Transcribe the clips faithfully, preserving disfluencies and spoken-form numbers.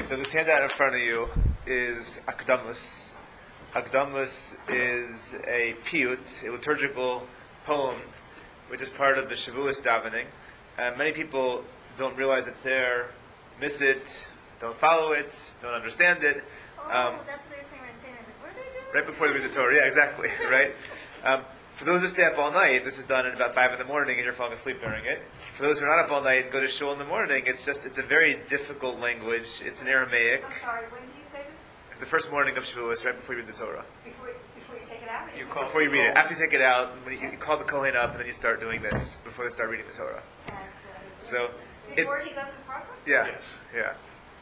Okay, so this handout in front of you is Akdamus. Akdamus is a piyut, a liturgical poem, which is part of the Shavuos davening. And many people don't realize it's there, miss it, don't follow it, don't understand it. Oh, Um, that's what they were saying when I was staying. Like, what are they doing? right before they read the Torah, yeah, exactly, right? Um, for those who stay up all night, this is done at about five in the morning, and you're falling asleep during it. For those who are not up all night and go to shul in the morning, it's just it's a very difficult language. It's an Aramaic. I'm sorry, when do you say this? The first morning of Shavuos, right before you read the Torah. Before, before you take it out? You call, before you read it. After you take it out, when you, you call the Kohen up, and then you start doing this before they start reading the Torah. And, uh, So, Before it, he does it properly? yeah, yeah.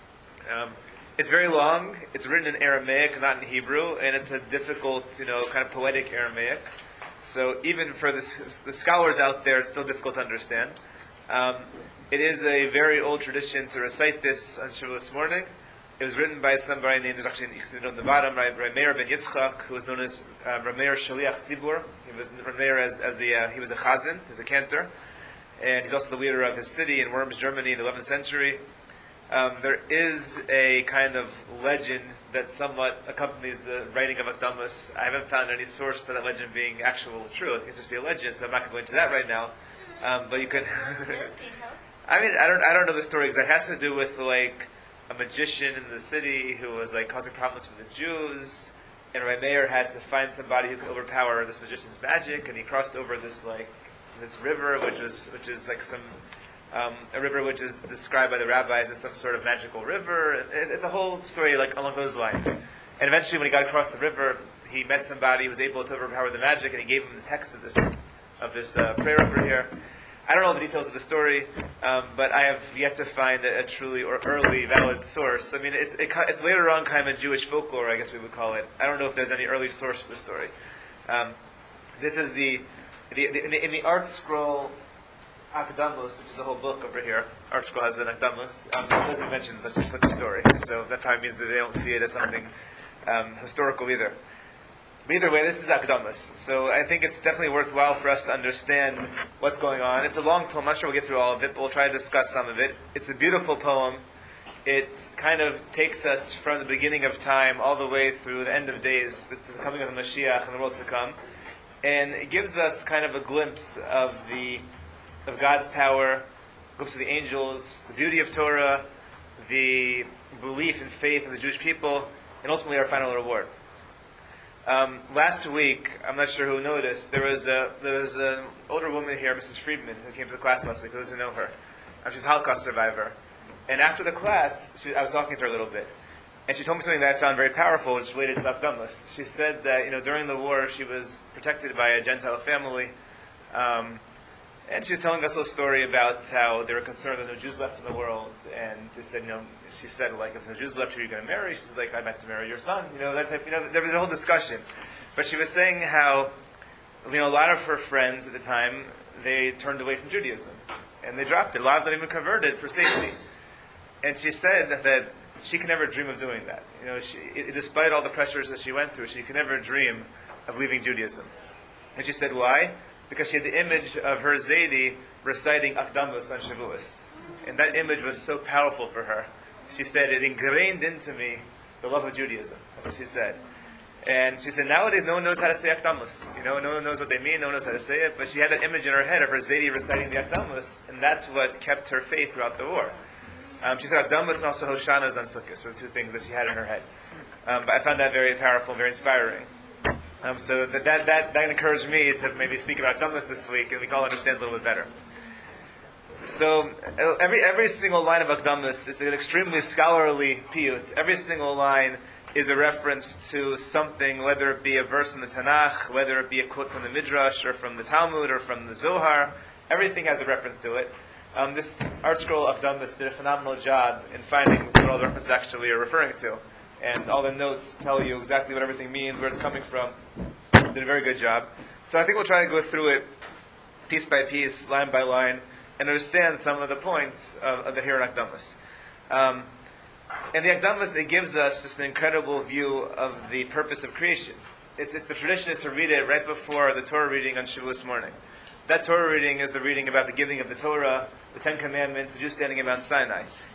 Um, it's very long. It's written in Aramaic, not in Hebrew, and it's a difficult, you know, kind of poetic Aramaic. So even for the, the scholars out there, it's still difficult to understand. Um, it is a very old tradition to recite this on Shavuos morning. It was written by somebody named, there's actually on the bottom, Rameir ben Yitzchak, who was known as uh, Rameir Shaliach Tzibur. He was Rameir as, as the, uh, he was a chazan, he was a cantor. And he's also the leader of his city in Worms, Germany in the eleventh century. Um, there is a kind of legend that somewhat accompanies the writing of Akdamus. I haven't found any source for that legend being actual true. It can just be a legend, so I'm not going to go into that right now. Um, but you can... Details. I mean, I don't, I don't know the story because it has to do with like a magician in the city who was like causing problems for the Jews, and Rameir had to find somebody who could overpower this magician's magic, and he crossed over this like this river, which is which is like some um, a river which is described by the rabbis as some sort of magical river. It, it's a whole story like along those lines. And eventually, when he got across the river, he met somebody who was able to overpower the magic, and he gave him the text of this of this uh, prayer over here. I don't know the details of the story, um, but I have yet to find a, a truly or early valid source. I mean, it's it, it's later on kind of Jewish folklore, I guess we would call it. I don't know if there's any early source for the story. Um, this is the, the, the, in the in the Art Scroll Akdamus, which is a whole book over here. Art Scroll has an Akdamus. Um, it doesn't mention such, such a story, so that probably means that they don't see it as something um, historical either. But either way, this is Akdamus. So I think it's definitely worthwhile for us to understand what's going on. It's a long poem. I'm not sure we'll get through all of it, but we'll try to discuss some of it. It's a beautiful poem. It kind of takes us from the beginning of time all the way through the end of days, the, the coming of the Mashiach and the world to come. And it gives us kind of a glimpse of the of God's power, a glimpse of the angels, the beauty of Torah, the belief and faith of the Jewish people, and ultimately our final reward. Um, last week, I'm not sure who noticed, there was a there was an older woman here, Missus Friedman, who came to the class last week. Those who know her, um, she's a Holocaust survivor. And after the class, she, I was talking to her a little bit, and she told me something that I found very powerful, which related to Akdamus. She said that you know during the war, she was protected by a Gentile family, um, and she was telling us a little story about how they were concerned that no Jews left in the world, and they said, you know. She said, like, if there's no Jews left, who are you going to marry? She's like, I'd like to marry your son. You know, that type, you know, there was a whole discussion. But she was saying how, you know, a lot of her friends at the time, they turned away from Judaism. And they dropped it. A lot of them even converted for safety. And she said that, that she could never dream of doing that. You know, she, it, despite all the pressures that she went through, she could never dream of leaving Judaism. And she said, why? Because she had the image of her Zaidi reciting Akdamus on Shavuos. And that image was so powerful for her. She said, it ingrained into me the love of Judaism. That's what she said. And she said, nowadays no one knows how to say Akdamus. You know, no one knows what they mean, no one knows how to say it. But she had that image in her head of her Zaidi reciting the Akdamus, and that's what kept her faith throughout the war. Um, she said Akdamus and also Hoshana on Sukkot were the two things that she had in her head. Um, but I found that very powerful, very inspiring. Um, so that, that, that, that encouraged me to maybe speak about Akdamus this week, and we can all understand a little bit better. So every every single line of Akdamus is an extremely scholarly piyut. Every single line is a reference to something, whether it be a verse in the Tanakh, whether it be a quote from the Midrash, or from the Talmud, or from the Zohar. Everything has a reference to it. Um, this Art Scroll Akdamus did a phenomenal job in finding what all the references actually are referring to. And all the notes tell you exactly what everything means, where it's coming from. Did a very good job. So I think we'll try to go through it piece by piece, line by line, and understand some of the points of, of the here in Akdamus. Um, and the Akdamus, it gives us just an incredible view of the purpose of creation. It's, it's the tradition is to read it right before the Torah reading on Shavuos morning. That Torah reading is the reading about the giving of the Torah, the Ten Commandments, the Jews standing in Mount Sinai.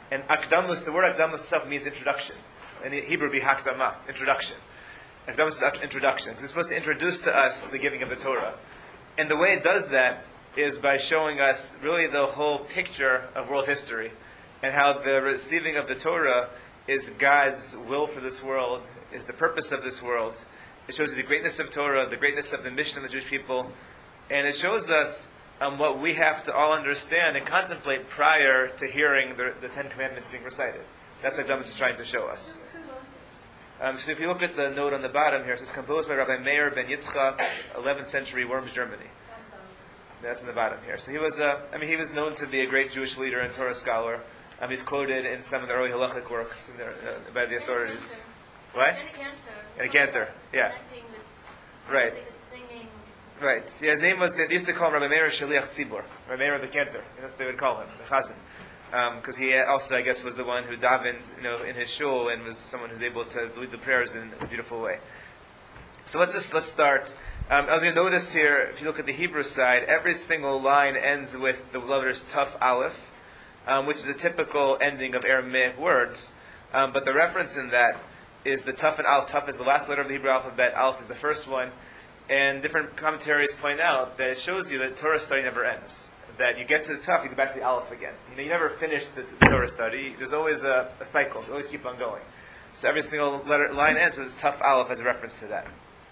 And akdamus, the word akdamus itself means introduction. In Hebrew, it would be hakdama, introduction. Akdamus is introduction. It's supposed to introduce to us the giving of the Torah. And the way it does that is by showing us really the whole picture of world history and how the receiving of the Torah is God's will for this world, is the purpose of this world. It shows you the greatness of Torah, the greatness of the mission of the Jewish people, and it shows us um, what we have to all understand and contemplate prior to hearing the, the Ten Commandments being recited. That's what Damas is trying to show us. Um, so if you look at the note on the bottom here, it says composed by Rabbi Meir ben Yitzchak, eleventh century, Worms, Germany. That's in the bottom here. So he was, uh, I mean, he was known to be a great Jewish leader and Torah scholar. Um, he's quoted in some of the early halachic works in the, uh, by the authorities. What? And a cantor. And a cantor, yeah. Right. Singing. Right. Yeah, his name was, they used to call him Rabbi Meir Shaliach Tzibor. Rabbi Meir the cantor. That's what they would call him, the chazan. Because um, he also, I guess, was the one who davened, you know, in his shul and was someone who's able to lead the prayers in a beautiful way. So let's just, let's start. Um, as you notice here, if you look at the Hebrew side, every single line ends with the letters Taf Aleph, um, which is a typical ending of Aramaic words. Um, but the reference in that is the Taf and Aleph. Taf is the last letter of the Hebrew alphabet. Aleph is the first one. And different commentaries point out that it shows you that Torah study never ends. That you get to the Taf, you go back to the Aleph again. You know, you never finish the Torah study. There's always a, a cycle. You always keep on going. So every single letter, line ends with this Taf Aleph as a reference to that.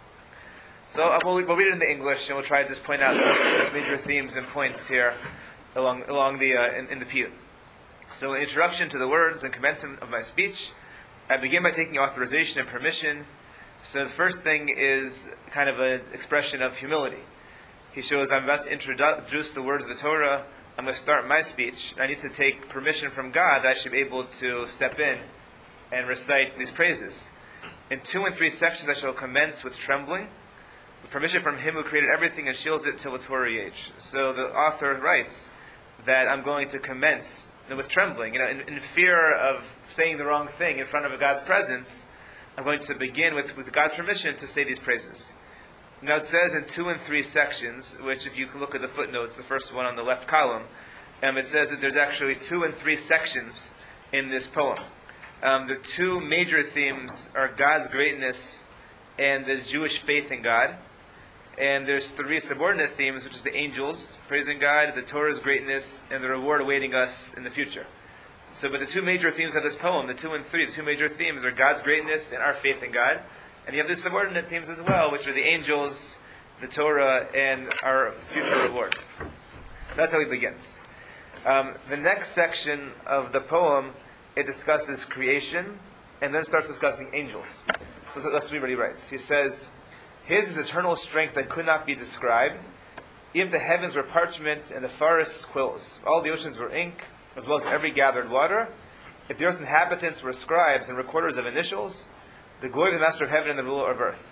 So uh, we'll, we'll read it in the English, and we'll try to just point out some major themes and points here along along the uh, in, in the piyut. So, in introduction to the words and commencement of my speech, I begin by taking authorization and permission. So, the first thing is kind of an expression of humility. He shows, I'm about to introduce the words of the Torah. I'm going to start my speech. I need to take permission from God that I should be able to step in and recite these praises. In two and three sections, I shall commence with trembling, with permission from Him who created everything and shields it till its hoary age. So, the author writes that I'm going to commence with trembling, you know, in, in fear of saying the wrong thing in front of God's presence. I'm going to begin with, with God's permission to say these praises. Now it says in two and three sections, which if you can look at the footnotes, the first one on the left column, um, it says that there's actually two and three sections in this poem. Um, the two major themes are God's greatness and the Jewish faith in God. And there's three subordinate themes, which is the angels praising God, the Torah's greatness, and the reward awaiting us in the future. So, but the two major themes of this poem, the two and three, the two major themes are God's greatness and our faith in God. And you have the subordinate themes as well, which are the angels, the Torah, and our future reward. So that's how he begins. Um, the next section of the poem, it discusses creation, and then starts discussing angels. So let's read what he writes. He says, His is eternal strength that could not be described. Even the heavens were parchment and the forests quills. All the oceans were ink, as well as every gathered water. If the earth's inhabitants were scribes and recorders of initials, the glory of the Master of Heaven and the ruler of earth.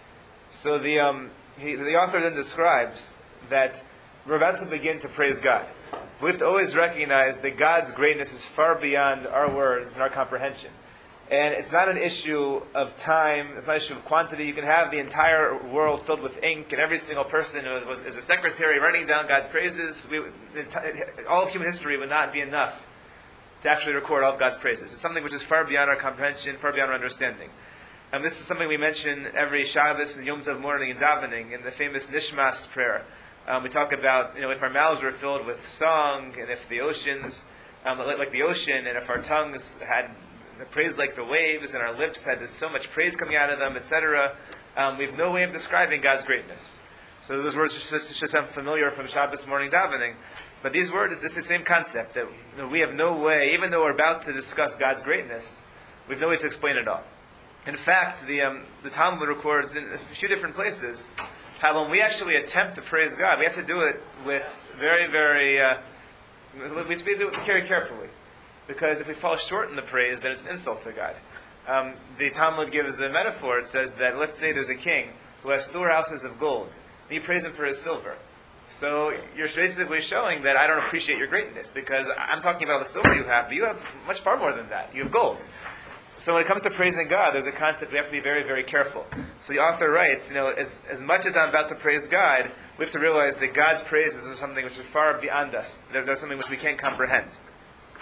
So the um, he, the author then describes that we're about to begin to praise God. We have to always recognize that God's greatness is far beyond our words and our comprehension. And it's not an issue of time, it's not an issue of quantity. You can have the entire world filled with ink, and every single person who was, is a secretary writing down God's praises. We, all of human history would not be enough to actually record all of God's praises. It's something which is far beyond our comprehension, far beyond our understanding. And this is something we mention every Shabbos and Yom Tov morning in davening, in the famous Nishmas prayer. Um, we talk about, you know, if our mouths were filled with song, and if the oceans, um, like the ocean, and if our tongues had the praise like the waves, and our lips had this, so much praise coming out of them, et cetera. Um, we have no way of describing God's greatness. So those words should, should sound familiar from Shabbos morning davening. But these words, it's the same concept, that you know, we have no way, even though we're about to discuss God's greatness, we have no way to explain it all. In fact, the um, the Talmud records in a few different places how when we actually attempt to praise God, we have to do it with very, very, uh, we have to do it very carefully. Because if we fall short in the praise, then it's an insult to God. Um, the Talmud gives a metaphor. It says that, let's say there's a king who has storehouses of gold, and you praise him for his silver. So you're basically showing that I don't appreciate your greatness, because I'm talking about the silver you have, but you have much far more than that. You have gold. So when it comes to praising God, there's a concept we have to be very, very careful. So the author writes, you know, as, as much as I'm about to praise God, we have to realize that God's praises are something which is far beyond us. They're, they're something which we can't comprehend.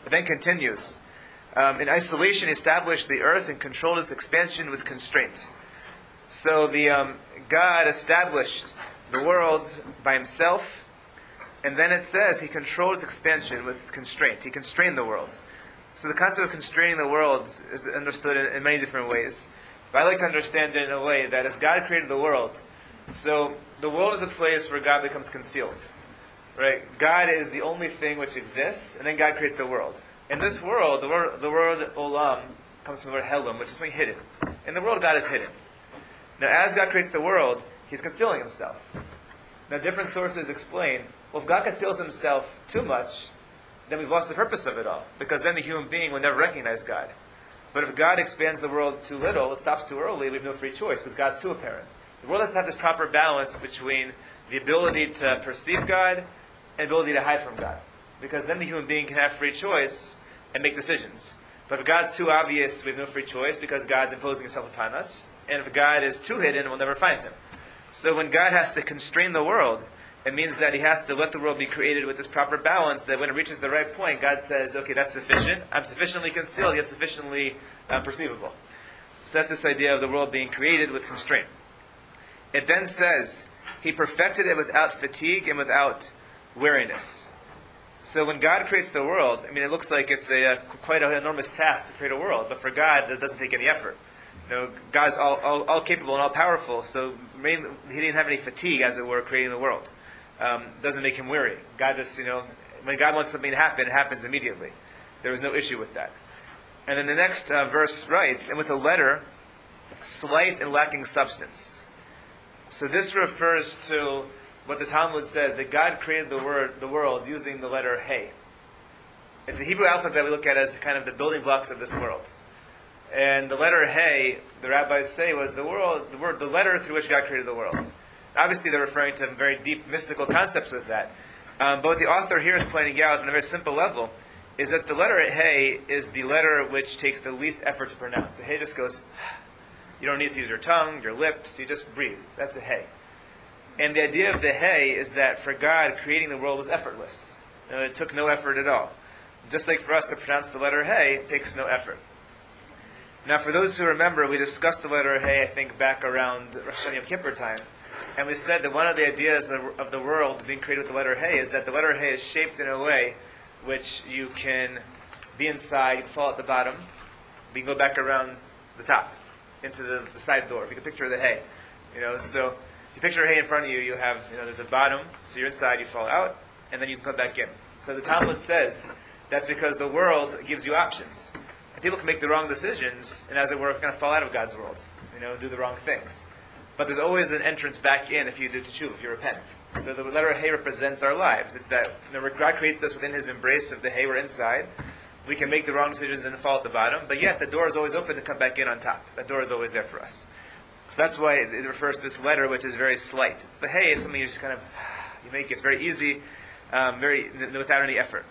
It then continues. Um, in isolation, he established the earth and controlled its expansion with constraint. So the um, God established the world by himself, and then it says he controlled its expansion with constraint. He constrained the world. So the concept of constraining the world is understood in, in many different ways. But I like to understand it in a way that as God created the world, so the world is a place where God becomes concealed. Right? God is the only thing which exists, and then God creates the world. In this world, the word, the word olam comes from the word helam, which is something hidden. In the world, God is hidden. Now, as God creates the world, he's concealing himself. Now, different sources explain, well, if God conceals himself too much, then we've lost the purpose of it all, because then the human being will never recognize God. But if God expands the world too little, it stops too early, we have no free choice, because God's too apparent. The world has to have this proper balance between the ability to perceive God and ability to hide from God. Because then the human being can have free choice and make decisions. But if God's too obvious, we have no free choice because God's imposing himself upon us. And if God is too hidden, we'll never find him. So when God has to constrain the world, it means that he has to let the world be created with this proper balance, that when it reaches the right point, God says, okay, that's sufficient. I'm sufficiently concealed, yet sufficiently uh, perceivable. So that's this idea of the world being created with constraint. It then says, he perfected it without fatigue and without weariness. So when God creates the world, I mean, it looks like it's a, a quite an enormous task to create a world, but for God, that doesn't take any effort. You know, God's all, all, all capable and all powerful, so mainly, he didn't have any fatigue, as it were, creating the world. Um, doesn't make him weary. God just, you know, when God wants something to happen, it happens immediately. There was no issue with that. And then the next uh, verse writes, and with a letter, slight and lacking substance. So this refers to what the Talmud says, that God created the word, the world using the letter Hey. It's the Hebrew alphabet we look at as kind of the building blocks of this world. And the letter Hey, the rabbis say, was the world, the word, the letter through which God created the world. Obviously, they're referring to very deep mystical concepts with that. Um, but what the author here is pointing out on a very simple level is that the letter Hey is the letter which takes the least effort to pronounce. The Hey just goes, you don't need to use your tongue, your lips, you just breathe. That's a Hey. And the idea of the Hey is that for God, creating the world was effortless. You know, it took no effort at all. Just like for us to pronounce the letter Hey, it takes no effort. Now, for those who remember, we discussed the letter Hey, I think, back around Rosh Hashanah Yom Kippur time. And we said that one of the ideas of the, of the world being created with the letter Hey is that the letter Hey is shaped in a way which you can be inside, you can fall at the bottom, but you can go back around the top, into the, the side door. If you can picture the Hey. You know, so you picture a Hey in front of you, you have, you know, there's a bottom, so you're inside, you fall out, and then you can come back in. So the Talmud says that's because the world gives you options. And people can make the wrong decisions, and as it were, kind of fall out of God's world, you know, do the wrong things. But there's always an entrance back in if you do teshuva, if you repent. So the letter Hey represents our lives. It's that, you know, God creates us within his embrace of the Hey, we're inside. We can make the wrong decisions and fall at the bottom, but yet the door is always open to come back in on top. That door is always there for us. So that's why it refers to this letter, which is very slight. It's the Hey is something you just kind of, you make it very easy, um, very without any effort.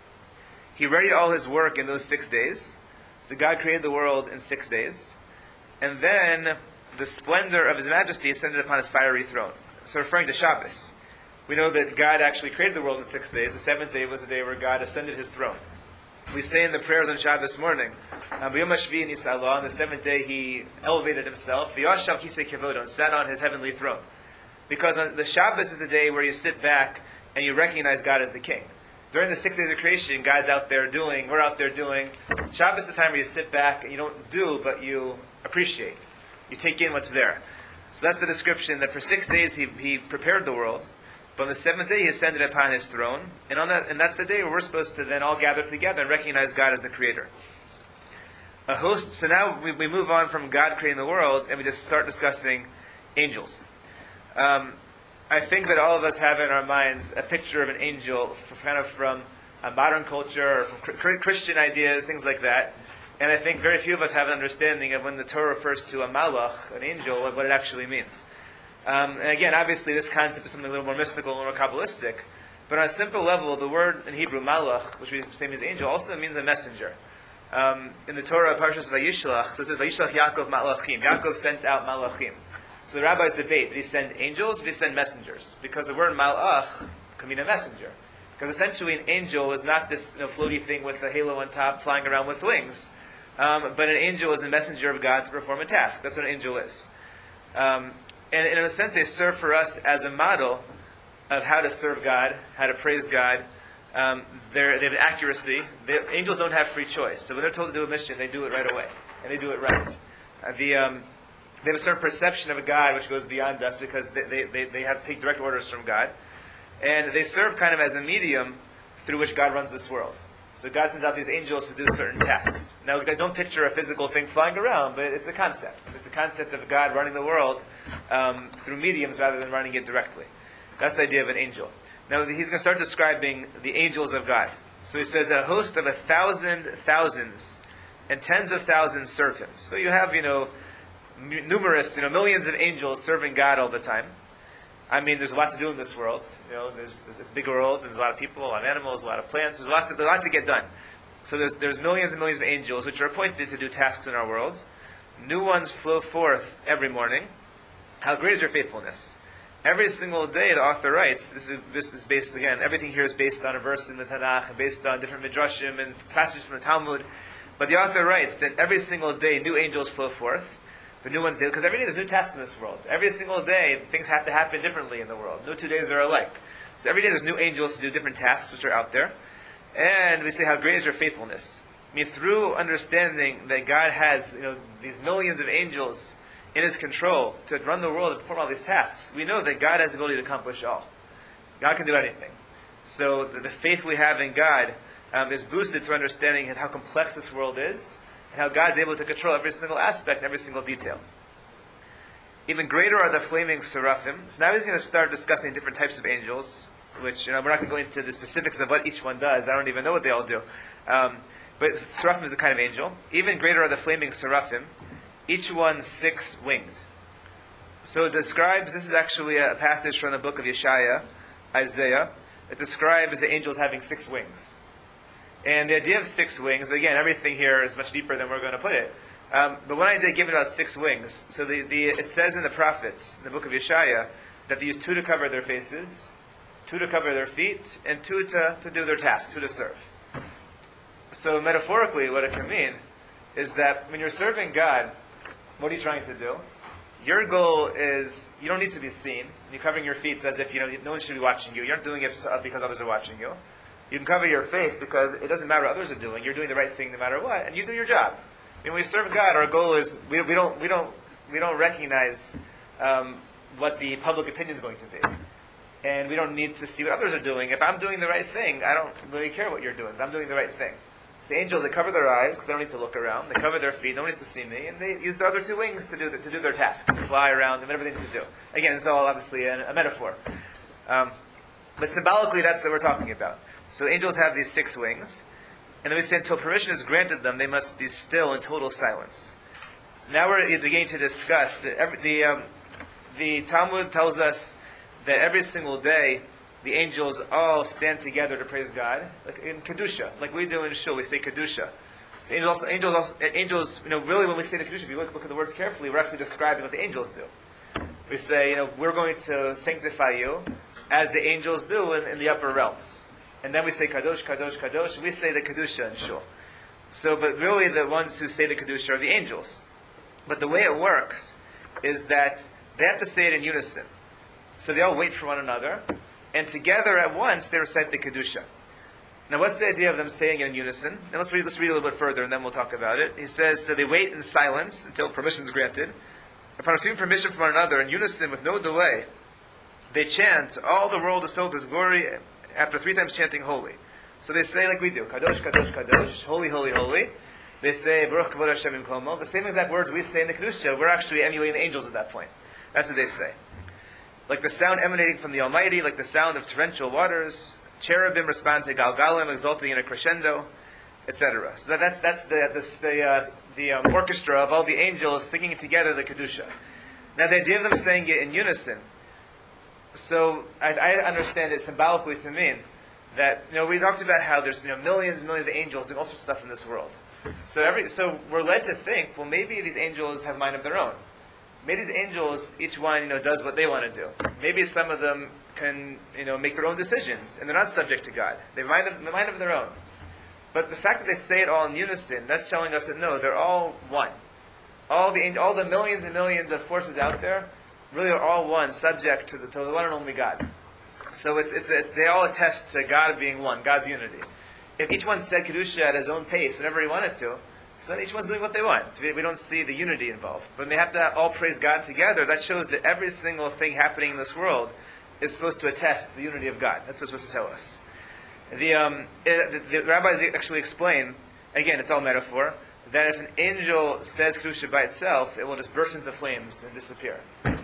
He readied all his work in those six days. So God created the world in six days. And then the splendor of his majesty ascended upon his fiery throne. So referring to Shabbos. We know that God actually created the world in six days. The seventh day was the day where God ascended his throne. We say in the prayers on Shabbos morning, on the seventh day he elevated himself, V'yashav kisei kevodo, and sat on his heavenly throne. Because on the Shabbos is the day where you sit back and you recognize God as the king. During the six days of creation, God's out there doing, we're out there doing. Shabbos is the time where you sit back and you don't do, but you appreciate. You take in what's there. So that's the description, that for six days he, he prepared the world. But on the seventh day he ascended upon his throne. And on that, and that's the day where we're supposed to then all gather together and recognize God as the creator. A host, so now we, we move on from God creating the world and we just start discussing angels. Um, I think that all of us have in our minds a picture of an angel, kind of from a modern culture, or from Christian ideas, things like that. And I think very few of us have an understanding of when the Torah refers to a malach, an angel, of what it actually means. Um, and again, obviously this concept is something a little more mystical, a little more Kabbalistic. But on a simple level, the word in Hebrew, malach, which we say means angel, also means a messenger. Um, in the Torah, Parshas Vayishlach, so it says, Vayishlach Yaakov malachim. Yaakov sent out malachim. So the rabbis debate, did he send angels or did he send messengers? Because the word malach can mean a messenger. Because essentially an angel is not this you know, floaty thing with a halo on top flying around with wings. Um, but an angel is a messenger of God to perform a task. That's what an angel is. Um, and, and in a sense, they serve for us as a model of how to serve God, how to praise God. Um, they're, they have accuracy. They, angels don't have free choice. So when they're told to do a mission, they do it right away. And they do it right. Uh, the, um, they have a certain perception of a God which goes beyond us because they, they, they, they have take direct orders from God. And they serve kind of as a medium through which God runs this world. So God sends out these angels to do certain tasks. Now, I don't picture a physical thing flying around, but it's a concept. It's a concept of God running the world um, through mediums rather than running it directly. That's the idea of an angel. Now, he's going to start describing the angels of God. So he says, a host of a thousand thousands and tens of thousands serve him. So you have, you know, m- numerous, you know, millions of angels serving God all the time. I mean, there's a lot to do in this world. You know, there's, there's it's a big world. There's a lot of people, a lot of animals, a lot of plants. There's a lot to, there's a lot to get done. So there's there's millions and millions of angels which are appointed to do tasks in our world. New ones flow forth every morning. How great is your faithfulness? Every single day, the author writes. This is this is based again. Everything here is based on a verse in the Tanakh and based on different midrashim and passages from the Talmud. But the author writes that every single day, new angels flow forth. The new ones, because every day there's new tasks in this world. Every single day, things have to happen differently in the world. No two days are alike. So every day there's new angels to do different tasks which are out there. And we say, how great is your faithfulness? I mean, through understanding that God has, you know, these millions of angels in His control to run the world and perform all these tasks, we know that God has the ability to accomplish all. God can do anything. So the, the faith we have in God um, is boosted through understanding how complex this world is, and how God's able to control every single aspect and every single detail. Even greater are the flaming seraphim. So now he's going to start discussing different types of angels, which, you know, we're not going to go into the specifics of what each one does. I don't even know what they all do. Um, but seraphim is a kind of angel. Even greater are the flaming seraphim, each one six-winged. So it describes, this is actually a passage from the book of Yeshaya, Isaiah. It describes the angels having six wings. And the idea of six wings, again, everything here is much deeper than we're going to put it. Um, but one idea given about six wings, so the, the it says in the prophets, in the book of Yeshaya, that they use two to cover their faces, two to cover their feet, and two to, to do their task, two to serve. So metaphorically, what it can mean is that when you're serving God, what are you trying to do? Your goal is, you don't need to be seen. You're covering your feet as if, you know, no one should be watching you. You aren't doing it because others are watching you. You can cover your face because it doesn't matter what others are doing. You're doing the right thing no matter what, and you do your job. I mean, when we serve God, our goal is we, we don't we don't we don't recognize um, what the public opinion is going to be, and we don't need to see what others are doing. If I'm doing the right thing, I don't really care what you're doing. I'm doing the right thing. It's the angels, they cover their eyes because they don't need to look around. They cover their feet. No one needs to see me, and they use their other two wings to do the, to do their task, to fly around, and whatever they need to do. Again, it's all obviously a, a metaphor, um, but symbolically, that's what we're talking about. So angels have these six wings, and then we say until permission is granted them, they must be still in total silence. Now we're beginning to discuss that every, the um, the Talmud tells us that every single day the angels all stand together to praise God, like in kedusha, like we do in shul. We say kedusha. The angels, also, angels, also, angels. You know, really, when we say the kedusha, if you look, look at the words carefully, we're actually describing what the angels do. We say, you know, we're going to sanctify you as the angels do in, in the upper realms. And then we say Kadosh, Kadosh, Kadosh. We say the Kedusha in Shul. So, but really the ones who say the Kedusha are the angels. But the way it works is that they have to say it in unison. So they all wait for one another, and together at once they recite the Kedusha. Now what's the idea of them saying it in unison? Now let's read, let's read a little bit further and then we'll talk about it. He says, so they wait in silence until permission is granted. Upon receiving permission from one another in unison with no delay, they chant, all the world is filled with His glory, after three times chanting holy. So they say like we do, Kadosh, Kadosh, Kadosh, holy, holy, holy. They say, Baruch Kavod Hashem Imkomo. The same exact words we say in the Kedusha, we're actually emulating the angels at that point. That's what they say. Like the sound emanating from the Almighty, like the sound of torrential waters, cherubim respond to Galgalim, exulting in a crescendo, et cetera. So that, that's that's the the the, uh, the um, orchestra of all the angels singing together the Kedusha. Now the idea of them saying it in unison, so I, I understand it symbolically to mean that, you know, we talked about how there's, you know, millions and millions of angels doing all sorts of stuff in this world. So every so we're led to think, well, maybe these angels have mind of their own. maybe these angels, each one, you know, does what they want to do. Maybe some of them can, you know, make their own decisions, and they're not subject to God. They have a mind of, a mind of their own. But the fact that they say it all in unison, that's telling us that no, they're all one. All the all the millions and millions of forces out there really are all one, subject to the, to the one and only God. So it's it's a, they all attest to God being one, God's unity. If each one said Kedusha at his own pace, whenever he wanted to, so then each one's doing what they want. So we, we don't see the unity involved. But when they have to have all praise God together, that shows that every single thing happening in this world is supposed to attest to the unity of God. That's what it's supposed to tell us. The, um, it, the, the rabbis actually explain, again, it's all metaphor, that if an angel says Kedusha by itself, it will just burst into flames and disappear.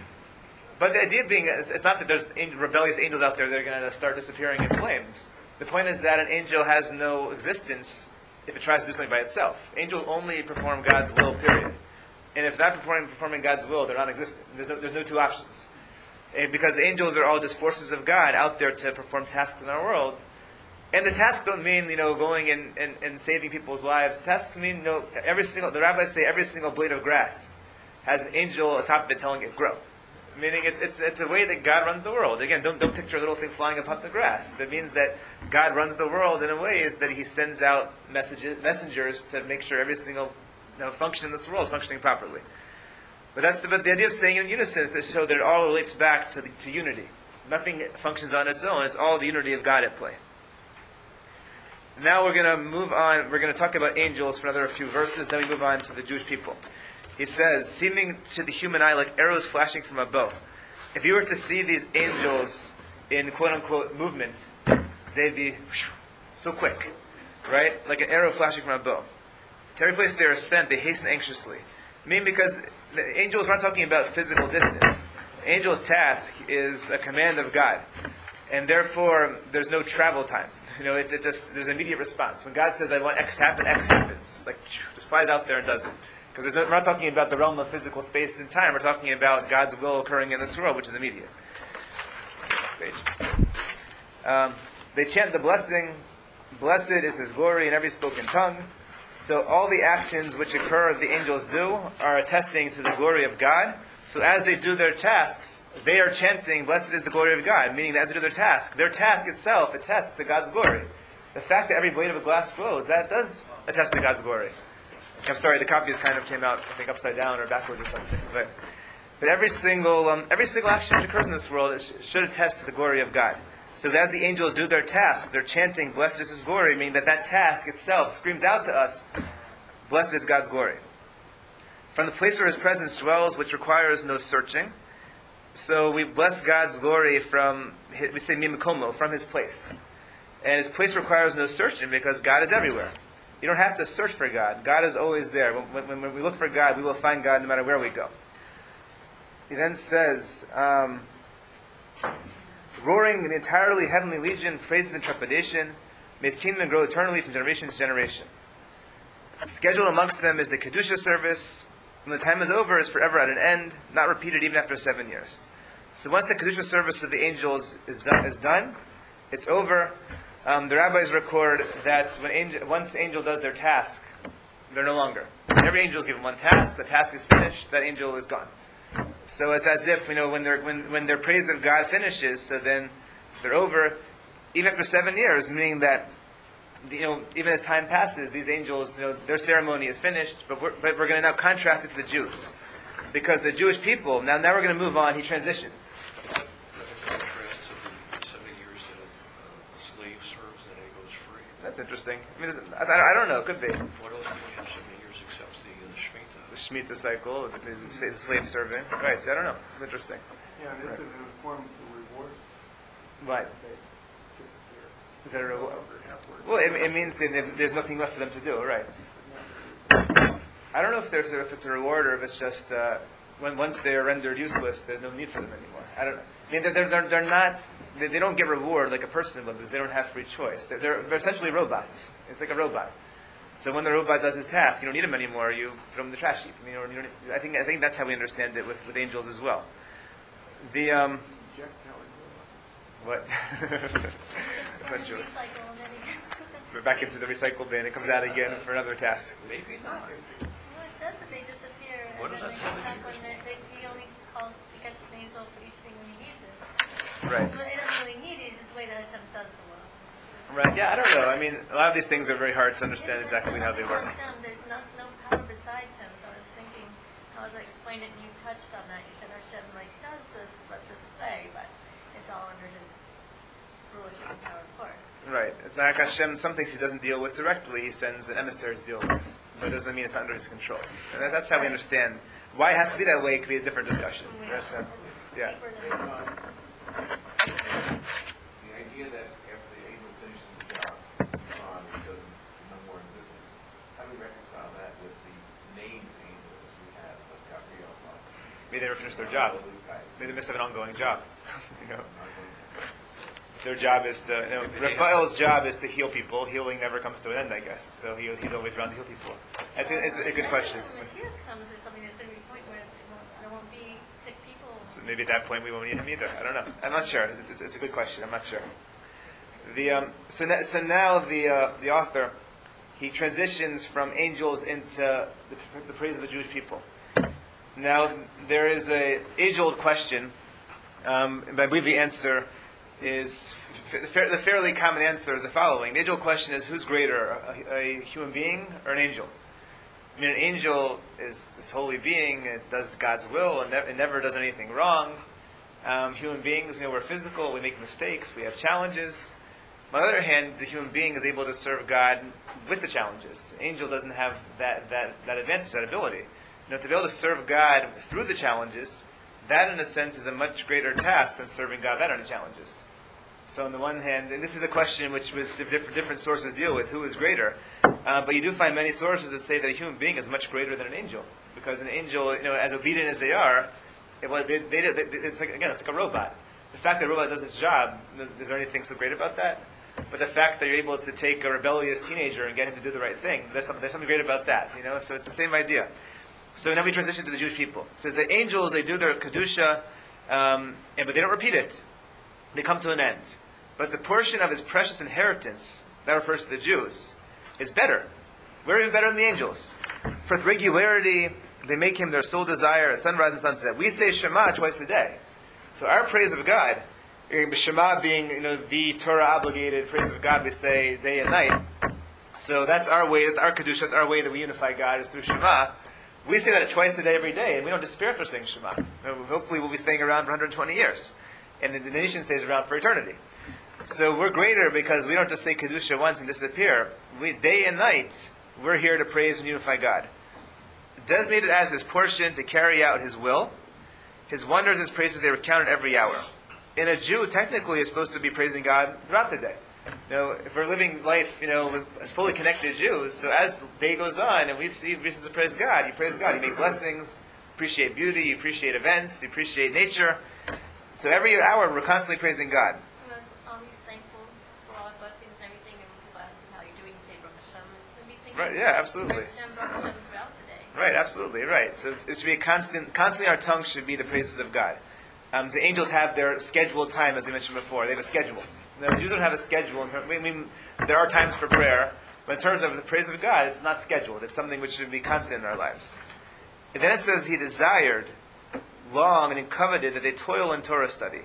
But the idea being, it's, it's not that there's angel, rebellious angels out there that are going to start disappearing in flames. The point is that an angel has no existence if it tries to do something by itself. Angels only perform God's will, period. And if not performing, performing God's will, they're non-existent. There's no, there's no two options. And because angels are all just forces of God out there to perform tasks in our world. And the tasks don't mean, you know, going and, and, and saving people's lives. Tasks mean, you know, every single, the rabbis say every single blade of grass has an angel atop of it telling it, grow. Meaning it's, it's, it's a way that God runs the world. Again, don't, don't picture a little thing flying upon the grass. That means that God runs the world in a way is that He sends out messages, messengers to make sure every single, you know, function in this world is functioning properly. But that's the, but the idea of saying in unison is to show that it all relates back to, the, to unity. Nothing functions on its own. It's all the unity of God at play. Now we're going to move on. We're going to talk about angels for another few verses. Then we move on to the Jewish people. He says, seeming to the human eye like arrows flashing from a bow. If you were to see these angels in quote-unquote movement, they'd be so quick, right? Like an arrow flashing from a bow. To every place they are sent, they hasten anxiously. I mean, because the angels, we're not talking about physical distance. The angel's task is a command of God. And therefore, there's no travel time. You know, it's it just, there's an immediate response. When God says, I want X to happen, X happens. Like, just flies out there and does it. Because no, we're not talking about the realm of physical space and time. We're talking about God's will occurring in this world, which is immediate. Next page. Um, they chant the blessing. Blessed is His glory in every spoken tongue. So all the actions which occur, the angels do, are attesting to the glory of God. So as they do their tasks, they are chanting, blessed is the glory of God, meaning that as they do their task, their task itself attests to God's glory. The fact that every blade of a glass glows, that does attest to God's glory. I'm sorry, the copies kind of came out, I think, upside down or backwards or something. But but every single um, every single action that occurs in this world sh- should attest to the glory of God. So that as the angels do their task, they're chanting, blessed is His glory, meaning that that task itself screams out to us, blessed is God's glory. From the place where His presence dwells, which requires no searching. So we bless God's glory from, we say mimikomo, from His place. And His place requires no searching because God is everywhere. You don't have to search for God. God is always there. When, when, when we look for God, we will find God no matter where we go. He then says, um, roaring an entirely heavenly legion, praises and trepidation, may His kingdom grow eternally from generation to generation. Scheduled amongst them is the Kedusha service. When the time is over, is forever at an end, not repeated even after seven years. So once the Kedusha service of the angels is done, is done it's over. Um, the rabbis record that when angel, once the angel does their task, they're no longer. Every angel is given one task. The task is finished. That angel is gone. So it's as if, you know, when their when when their praise of God finishes, so then they're over, even after seven years, meaning that, you know, even as time passes, these angels, you know, their ceremony is finished. But we're but we're going to now contrast it to the Jews, because the Jewish people now now we're going to move on. He transitions. That's interesting. I mean, I, I don't know. It could be. What else do we have seventy years except the, uh, the Shemitah? The Shemitah cycle, the, the, the slave serving. Right. So I don't know. It's interesting. Yeah, this Right. is a form of the reward. Right. They disappear. Is that a reward? Over halfway. Well, it, it means that there's nothing left for them to do. Right. I don't know if there's a, if it's a reward or if it's just uh, when once they are rendered useless, there's no need for them anymore. I don't know. I mean, they're they're, they're not. They, they don't get reward like a person would because they don't have free choice. They're, they're, they're essentially robots. It's like a robot. So when the robot does his task, you don't need him anymore. You throw him in the trash heap. I mean, or you don't, I think I think that's how we understand it with, with angels as well. The um, Jack Kelly. what? It's going to Eventually. recycle and then he gets... We're back into the recycle bin. It comes out again for another task. Maybe not. Well, it says that they disappear What and does then that they say? come back when they, they, he only will for each thing when he needs it. Right. But it doesn't really need it, it's just the way that Hashem does the world. Right. Yeah, I don't know. I mean, a lot of these things are very hard to understand There's exactly how they work. Hashem, there's no, no power besides him, so I was thinking, how as I explained it, and you touched on that, you said Hashem, like, does this, let this play, but it's all under his rulership and power, of course. Right. It's like Hashem, some things he doesn't deal with directly, he sends an emissary to deal with. But it doesn't mean it's not under his control. And that- that's how we understand why it has to be that way. It could be a different discussion. We- That's, uh, yeah. Deeper than- The idea that after the angel finishes the job, on because no more existence, how do we reconcile that with the named angels we have, like Gabriel, like Maybe they never finish their job. all these guys? Maybe they must have an ongoing job. you know, Not going- their job is to. You know, Raphael's job is to heal people. Healing never comes to an end, I guess. So he, he's always around to heal people. It's a, it's a good question. When Mashiach comes or something, there's going to be a point where it won't, there won't be sick people. So maybe at that point we won't need him either. I don't know. I'm not sure. It's, it's, it's a good question. I'm not sure. The um, so na- so now the uh, the author he transitions from angels into the, the praise of the Jewish people. Now there is a age-old question, um, and I believe the answer is f- fa- the fairly common answer is the following: the age-old question is who's greater, a, a human being or an angel? I mean, an angel is this holy being. It does God's will and ne- it never does anything wrong. Um, human beings, you know, we're physical. We make mistakes. We have challenges. On the other hand, the human being is able to serve God with the challenges. An angel doesn't have that, that, that advantage, that ability. You know, to be able to serve God through the challenges, that in a sense is a much greater task than serving God without any challenges. So on the one hand, and this is a question which with different, different sources deal with, who is greater? Uh, but you do find many sources that say that a human being is much greater than an angel. Because an angel, you know, as obedient as they are, it, well, they, they, they, it's like, again, it's like a robot. The fact that a robot does its job, is there anything so great about that? But the fact that you're able to take a rebellious teenager and get him to do the right thing, there's something, there's something great about that, you know? So it's the same idea. So now we transition to the Jewish people. It says the angels, they do their Kedusha, um, and, but they don't repeat it. They come to an end. But the portion of his precious inheritance, that refers to the Jews, is better. We're even better than the angels. For with regularity, they make him their sole desire at sunrise and sunset. We say Shema twice a day. So our praise of God, Shema being, you know, the Torah obligated praise of God, we say day and night. So that's our way, that's our Kedusha, that's our way that we unify God is through Shema. We say that twice a day every day, and we don't despair for saying Shema. Hopefully we'll be staying around for one hundred twenty years. And the nation stays around for eternity. So we're greater because we don't just say Kedusha once and disappear. We, day and night, we're here to praise and unify God. Designated as his portion to carry out his will, his wonders and his praises, they were counted every hour. And a Jew technically is supposed to be praising God throughout the day. You know, if we're living life, you know, with, as fully connected Jews, so as the day goes on and we see reasons to praise God, you praise God, you make blessings, appreciate beauty, you appreciate events, you appreciate nature. So every hour we're constantly praising God. And I was always thankful for all the blessings and everything, and people ask me how you're doing, say Baruch Hashem, and be thinking, Right, yeah, absolutely. Baruch Hashem, Baruch Hashem throughout the day. Right, absolutely, right. So it should be a constant, constantly our tongue should be the praises of God. Um, the angels have their scheduled time, as we mentioned before. They have a schedule. The Jews don't have a schedule. In terms, I mean, there are times for prayer, but in terms of the praise of God, it's not scheduled. It's something which should be constant in our lives. And then it says he desired long and coveted that they toil in Torah study.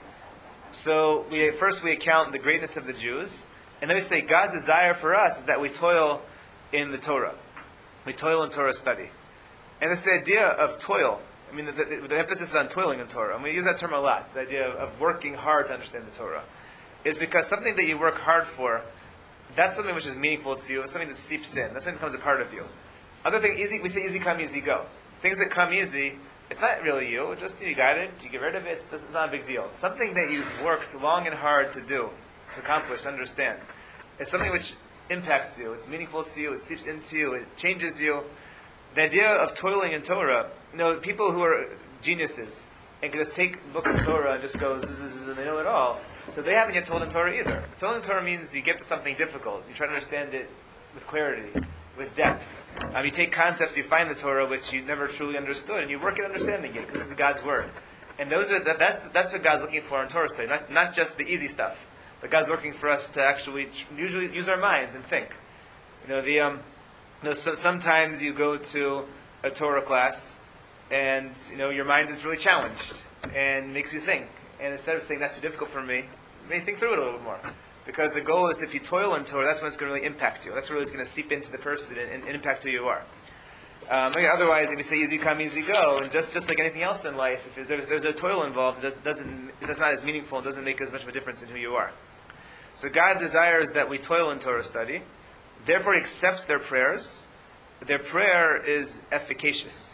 So we first we account the greatness of the Jews, and then we say God's desire for us is that we toil in the Torah. We toil in Torah study. And it's the idea of toil. I mean, the, the, the emphasis is on toiling in Torah. And we use that term a lot, the idea of, of working hard to understand the Torah. Is because something that you work hard for, that's something which is meaningful to you, it's something that seeps in, that's something that becomes a part of you. Other things, easy, we say easy come, easy go. Things that come easy, it's not really you, it's just you got it, you get rid of it, it's, it's not a big deal. Something that you've worked long and hard to do, to accomplish, to understand, it's something which impacts you, it's meaningful to you, it seeps into you, it changes you. The idea of toiling in Torah, you know, people who are geniuses and can just take books of Torah and just go zzz, zzz, and they know it all, so they haven't yet toiled in Torah either. Toiling in Torah means you get to something difficult, you try to understand it with clarity, with depth. Um, you take concepts you find in the Torah which you never truly understood, and you work at understanding it because this is God's word. And those are that, that's that's what God's looking for in Torah study, not not just the easy stuff, but God's looking for us to actually tr- usually use our minds and think. You know, the um, you know, so, sometimes you go to a Torah class, and you know your mind is really challenged. and makes you think. And instead of saying that's too difficult for me, maybe think through it a little bit more. Because the goal is if you toil in Torah, that's when it's going to really impact you. That's really what's going to seep into the person and, and, and impact who you are. Um, again, otherwise, if you say easy come, easy go, and just, just like anything else in life, if there's, there's no toil involved, it doesn't, it's not as meaningful, it doesn't make as much of a difference in who you are. So God desires that we toil in Torah study. Therefore, He accepts their prayers. Their prayer is efficacious.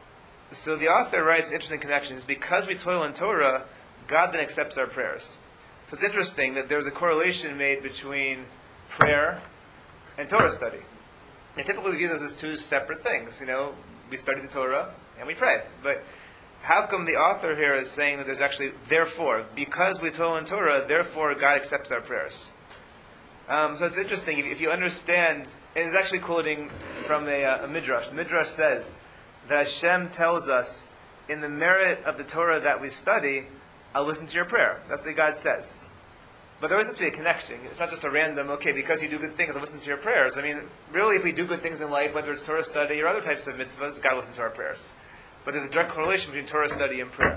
So the author writes interesting connections. Because we toil in Torah, God then accepts our prayers. So it's interesting that there's a correlation made between prayer and Torah study. And typically we view those as two separate things. You know, we study the Torah and we pray. But how come the author here is saying that there's actually, therefore, because we toil in Torah, therefore God accepts our prayers? Um, so it's interesting, if, if you understand, and it's actually quoting from a, uh, a midrash. The midrash says that Hashem tells us, in the merit of the Torah that we study, I'll listen to your prayer. That's what God says. But there always has to be a connection. It's not just a random, okay, because you do good things, I'll listen to your prayers. I mean, really, if we do good things in life, whether it's Torah study or other types of mitzvahs, God will listen to our prayers. But there's a direct correlation between Torah study and prayer.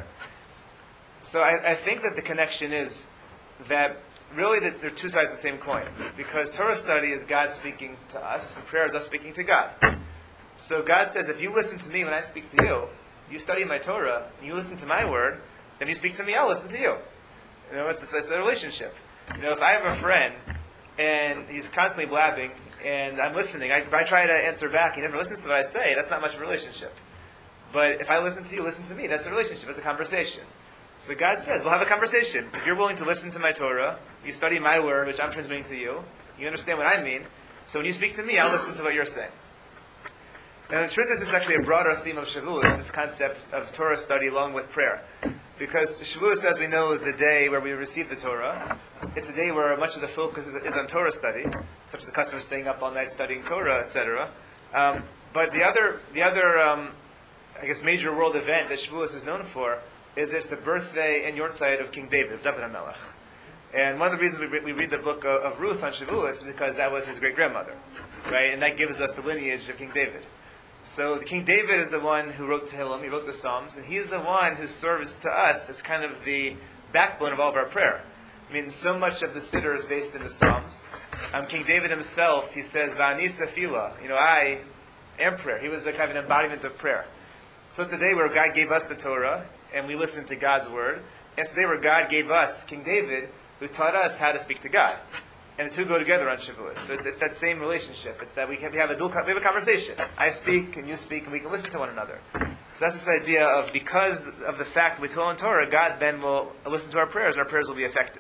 So I, I think that the connection is that really that they're two sides of the same coin. Because Torah study is God speaking to us, and prayer is us speaking to God. So God says, if you listen to me when I speak to you, you study my Torah, and you listen to my word, then you speak to me, I'll listen to you. You know, it's, it's, it's a relationship. You know, if I have a friend, and he's constantly blabbing, and I'm listening, I, if I try to answer back, he never listens to what I say, that's not much of a relationship. But if I listen to you, listen to me, that's a relationship, it's a conversation. So God says, we'll have a conversation. If you're willing to listen to my Torah, you study my word, which I'm transmitting to you, you understand what I mean, so when you speak to me, I'll listen to what you're saying. And the truth is, this is actually a broader theme of Shavuos, this concept of Torah study along with prayer. Because Shavuos, as we know, is the day where we receive the Torah. It's a day where much of the focus is, is on Torah study, such as the custom of staying up all night studying Torah, et cetera. Um, but the other, the other, um, I guess, major world event that Shavuos is known for is it's the birthday and yortzeit of King David, of David HaMelech. And one of the reasons we, re- we read the book of, of Ruth on Shavuos is because that was his great grandmother, right? And that gives us the lineage of King David. So King David is the one who wrote Tehillim, he wrote the Psalms, and he's the one who serves to us as kind of the backbone of all of our prayer. I mean, so much of the Siddur is based in the Psalms. Um, King David himself, he says, Va'ani Sefila, you know, I am prayer. He was a kind of an embodiment of prayer. So it's the day where God gave us the Torah, and we listened to God's word. And it's the day where God gave us, King David, who taught us how to speak to God. And the two go together on Shavuos. So it's, it's that same relationship. It's that we, can, we, have a dual, we have a conversation. I speak, and you speak, and we can listen to one another. So that's this idea of, because of the fact that we toil in Torah, God then will listen to our prayers, and our prayers will be effective.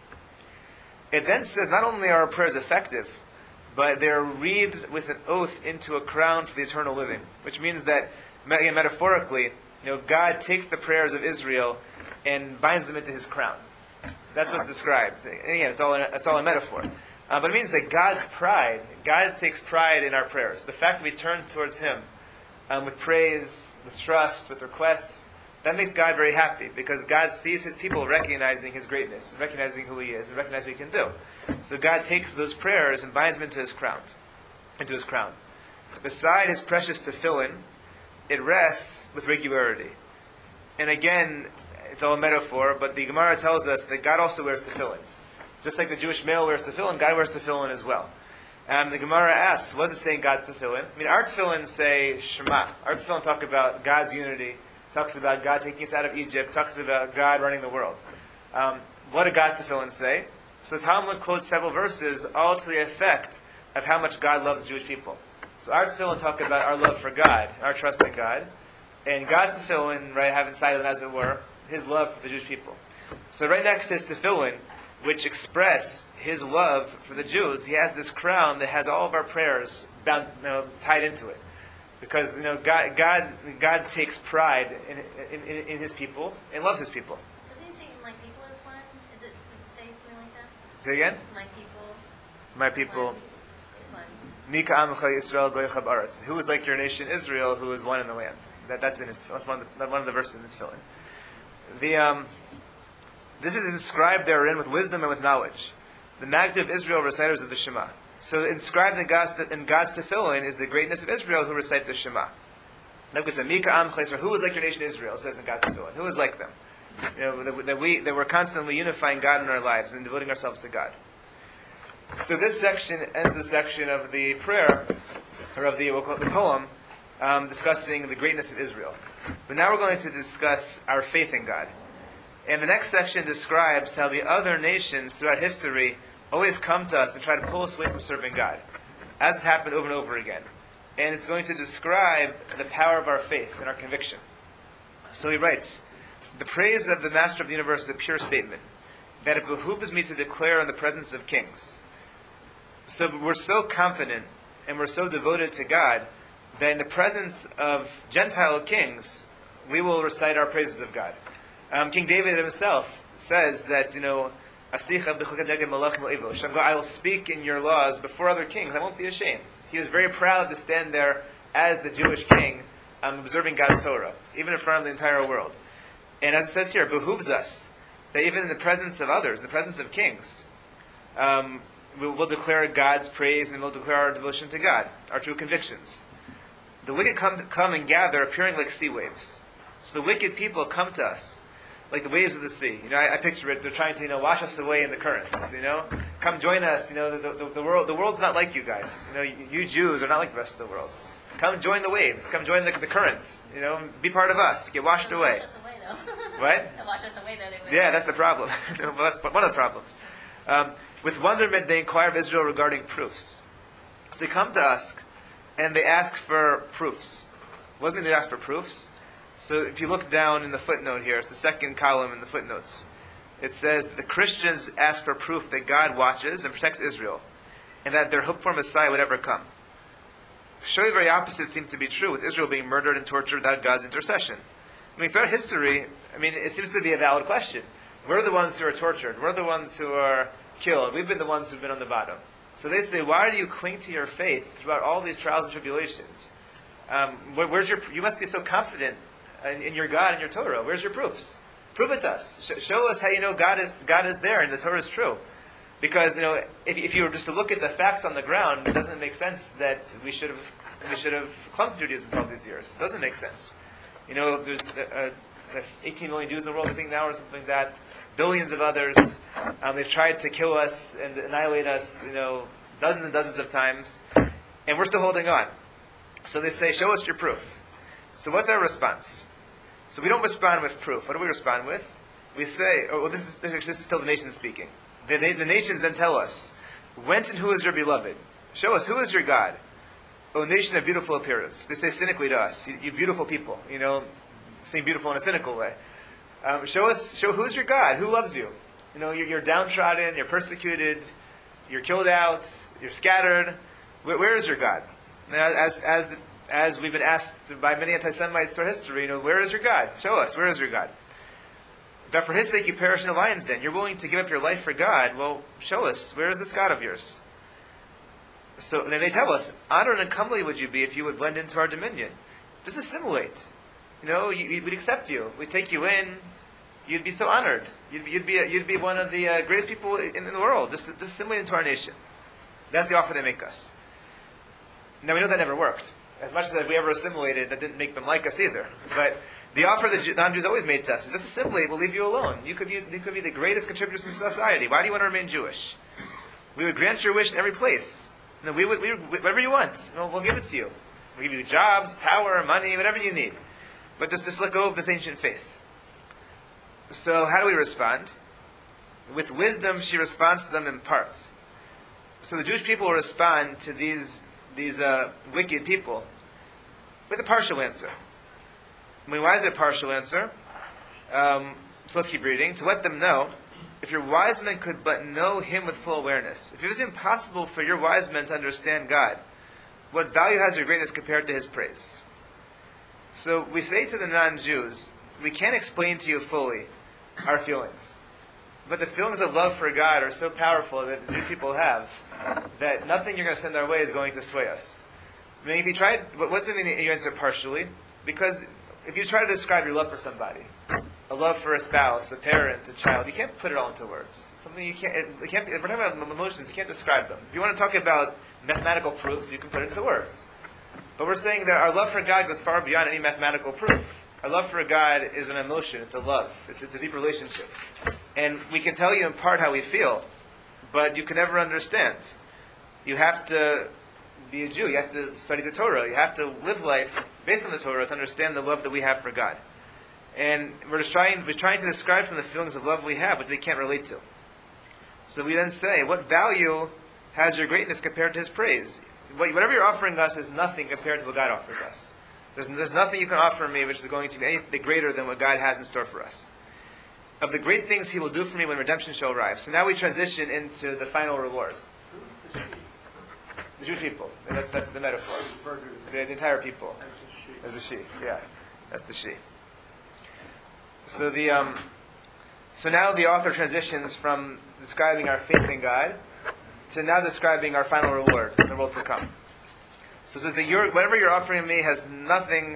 It then says, not only are our prayers effective, but they're wreathed with an oath into a crown for the eternal living. Which means that, again, metaphorically, you know, God takes the prayers of Israel and binds them into His crown. That's what's described. And again, it's all a, it's all a metaphor. Uh, but it means that God's pride, God takes pride in our prayers. The fact that we turn towards Him um, with praise, with trust, with requests, that makes God very happy, because God sees His people recognizing His greatness, recognizing who He is, and recognizing what He can do. So God takes those prayers and binds them into His crown. Into His crown. Beside His precious tefillin, it rests with regularity. And again, it's all a metaphor, but the Gemara tells us that God also wears tefillin. Just like the Jewish male wears tefillin, God wears tefillin as well. And the Gemara asks, what does it say in God's tefillin? I mean, our tefillin say Shema. Our tefillin talk about God's unity, talks about God taking us out of Egypt, talks about God running the world. Um, what do God's tefillin say? So the Talmud quotes several verses, all to the effect of how much God loves the Jewish people. So our tefillin talk about our love for God, our trust in God. And God's tefillin, right, have inside of them, as it were, His love for the Jewish people. So right next to His tefillin, which express His love for the Jews, He has this crown that has all of our prayers bound, you know, tied into it. Because, you know, God, God, God takes pride in, in, in, in His people and loves His people. Doesn't He say my people is one? Is it, does it say something like that? Say again? My people. My people. One is one. Mika Amcha Yisrael Goycha B'aretz. Who is like your nation Israel, who is one in the land? That, that's in His. That's one of the, one of the verses in His tefillin. The um, this is inscribed therein with wisdom and with knowledge. The magnitude of Israel, reciters of the Shema. So inscribed in God's, in God's tefillin is the greatness of Israel who recite the Shema. Who is like your nation Israel? It says in God's tefillin. Who is like them? You know, that, that we that we're constantly unifying God in our lives and devoting ourselves to God. So this section ends the section of the prayer, or of the, we'll call it the poem, um, discussing the greatness of Israel. But now we're going to discuss our faith in God. And the next section describes how the other nations throughout history always come to us and try to pull us away from serving God, as has happened over and over again. And it's going to describe the power of our faith and our conviction. So he writes, "The praise of the Master of the universe is a pure statement, that it behooves me to declare in the presence of kings." So we're so confident and we're so devoted to God that in the presence of Gentile kings, we will recite our praises of God. Um, King David himself says that, you know, I will speak in your laws before other kings. I won't be ashamed. He was very proud to stand there as the Jewish king, um, observing God's Torah, even in front of the entire world. And as it says here, it behooves us that even in the presence of others, in the presence of kings, um, we'll, we'll declare God's praise and we'll declare our devotion to God, our true convictions. The wicked come, to, come and gather, appearing like sea waves. So the wicked people come to us like the waves of the sea. You know, I, I picture it. They're trying to, you know, wash us away in the currents. You know, come join us. You know, the, the, the world, the world's not like you guys. You know, you, you Jews are not like the rest of the world. Come join the waves. Come join the, the currents. You know, be part of us. Get washed away. Wash us away, though. What? They'll wash us away, though. They will. Yeah, that's the problem. Well, that's one of the problems. Um, with wonderment, they inquire of Israel regarding proofs. So they come to us and they ask for proofs. What does it mean they ask for proofs? So if you look down in the footnote here, it's the second column in the footnotes. It says that the Christians ask for proof that God watches and protects Israel, and that their hope for Messiah would ever come. Surely the very opposite seems to be true, with Israel being murdered and tortured without God's intercession. I mean, throughout history, I mean, it seems to be a valid question. We're the ones who are tortured. We're the ones who are killed. We've been the ones who've been on the bottom. So they say, why do you cling to your faith throughout all these trials and tribulations? Um, where, where's your? You must be so confident in, in your God and your Torah. Where's your proofs? Prove it to us. Sh- show us how you know God is God is there and the Torah is true. Because, you know, if, if you were just to look at the facts on the ground, it doesn't make sense that we should have we should have clung to Judaism for all these years. It doesn't make sense. You know, there's uh, uh, eighteen million Jews in the world, I think now, or something like that. Billions of others. Um, they've tried to kill us and annihilate us, you know, dozens and dozens of times, and we're still holding on. So they say, "Show us your proof." So what's our response? So we don't respond with proof. What do we respond with? We say, "Oh, well, this is this is still the nations speaking." The, the nations then tell us, "Whence and who is your beloved? Show us who is your God, O nation of beautiful appearance." They say cynically to us, "You, you beautiful people," you know, saying beautiful in a cynical way. Um, show us, show who's your God, who loves you. You know, you're, you're downtrodden, you're persecuted, you're killed out, you're scattered. Where, where is your God? Now, as as as we've been asked by many anti-Semites through history, you know, where is your God? Show us, where is your God? That for His sake you perish in the lion's den. You're willing to give up your life for God. Well, show us, where is this God of yours? So then they tell us, honored and comely would you be if you would blend into our dominion. Just assimilate. You know, you, we'd accept you. We'd take you in. You'd be so honored. You'd, you'd be a, you'd be one of the uh, greatest people in, in the world. Just, just assimilate into our nation. That's the offer they make us. Now we know that never worked. As much as we ever assimilated, that didn't make them like us either. But the offer that non-Jews always made to us is just assimilate. We'll leave you alone. You could be, you could be the greatest contributors to society. Why do you want to remain Jewish? We would grant your wish in every place. You know, we would, we would, whatever you want, you know, we'll give it to you. We'll give you jobs, power, money, whatever you need. But just, just let go of this ancient faith. So how do we respond? With wisdom, she responds to them in part. So the Jewish people will respond to these these uh, wicked people with a partial answer. I mean, why is it a partial answer? Um, so let's keep reading. To let them know, if your wise men could but know Him with full awareness, if it was impossible for your wise men to understand God, what value has your greatness compared to His praise? So we say to the non-Jews, we can't explain to you fully our feelings. But the feelings of love for God are so powerful that the Jewish people have, that nothing you're going to send our way is going to sway us. I mean, if you tried, what's the meaning you answer partially? Because if you try to describe your love for somebody, a love for a spouse, a parent, a child, you can't put it all into words. Something you can't, it, it can't be, if we're talking about emotions, you can't describe them. If you want to talk about mathematical proofs, you can put it into words. But we're saying that our love for God goes far beyond any mathematical proof. Our love for God is an emotion. It's a love. It's, it's a deep relationship. And we can tell you in part how we feel, but you can never understand. You have to be a Jew. You have to study the Torah. You have to live life based on the Torah to understand the love that we have for God. And we're just trying, we're trying to describe from the feelings of love we have, which they can't relate to. So we then say, what value has your greatness compared to His praise? Whatever you're offering us is nothing compared to what God offers us. There's, there's nothing you can offer me which is going to be anything greater than what God has in store for us. Of the great things He will do for me when redemption shall arrive. So now we transition into the final reward. Who's the she? The Jewish people. And that's, that's the metaphor. Referred to The, the entire people. as a she. As the she. Yeah. That's the she. So the um, so now the author transitions from describing our faith in God to now describing our final reward in the world to come. So it says that you're, whatever you're offering me has nothing